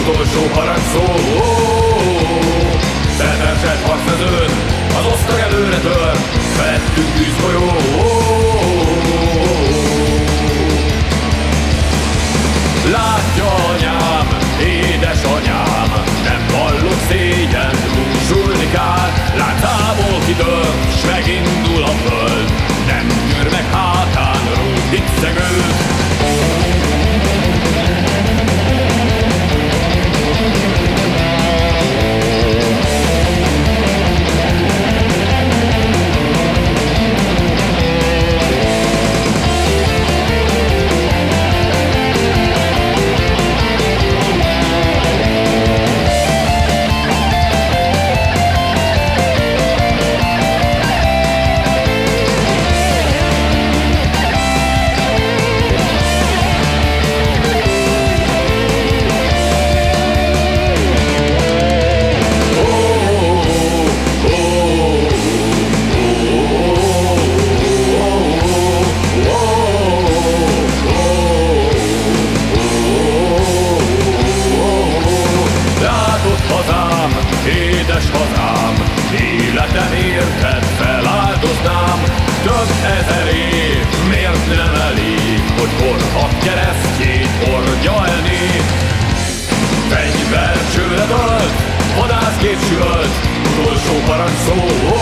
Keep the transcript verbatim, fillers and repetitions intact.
utolsó parancsó. Felversett harcmezőn, az osztag előre tör, felettünk tűzgolyó. Látja anyám, édesanyám, nem vallott szégyent, búsulni kár. Láncából kitört, s megindul a föld, nem tűr meg hátán rúg hitszegőt. Édes hazám, életem érted feláldoznám. Több ezer év, miért nem elég, hogy korhat keresztjét hordja el nép? Fegyver csőre dölt, vadászgép süvölt, utolsó parancs szó.